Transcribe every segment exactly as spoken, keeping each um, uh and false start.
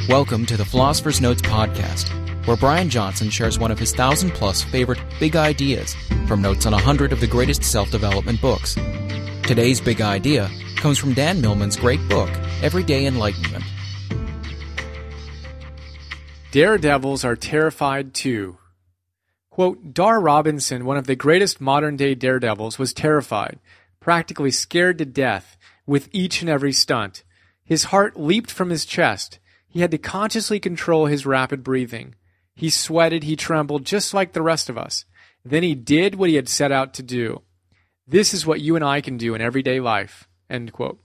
Welcome to the Philosopher's Notes podcast, where Brian Johnson shares one of his thousand-plus favorite big ideas from notes on a hundred of the greatest self-development books. Today's big idea comes from Dan Millman's great book, Everyday Enlightenment. Daredevils are terrified too. Quote, Dar Robinson, one of the greatest modern-day daredevils, was terrified, practically scared to death, with each and every stunt. His heart leaped from his chest. He had to consciously control his rapid breathing. He sweated, he trembled, just like the rest of us. Then he did what he had set out to do. This is what you and I can do in everyday life. End quote.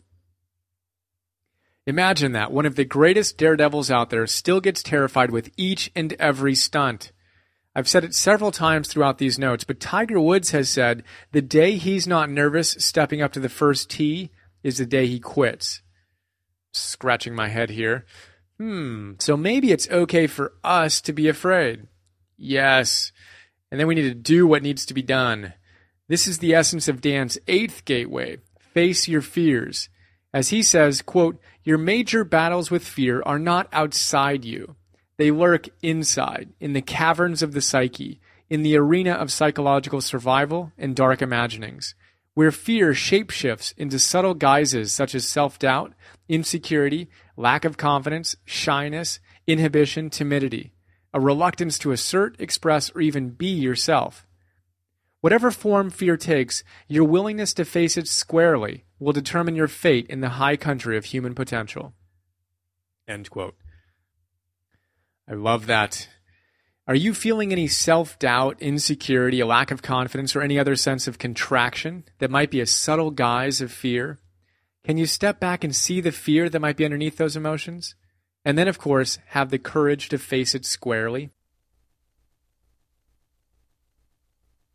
Imagine that. One of the greatest daredevils out there still gets terrified with each and every stunt. I've said it several times throughout these notes, but Tiger Woods has said the day he's not nervous stepping up to the first tee is the day he quits. Scratching my head here. Hmm, so maybe it's okay for us to be afraid. Yes, and then we need to do what needs to be done. This is the essence of Dan's eighth gateway, face your fears. As he says, quote, your major battles with fear are not outside you. They lurk inside, in the caverns of the psyche, in the arena of psychological survival and dark imaginings, where fear shapeshifts into subtle guises such as self-doubt, insecurity, lack of confidence, shyness, inhibition, timidity, a reluctance to assert, express, or even be yourself. Whatever form fear takes, your willingness to face it squarely will determine your fate in the high country of human potential. End quote. I love that. Are you feeling any self-doubt, insecurity, a lack of confidence, or any other sense of contraction that might be a subtle guise of fear? Can you step back and see the fear that might be underneath those emotions? And then, of course, have the courage to face it squarely?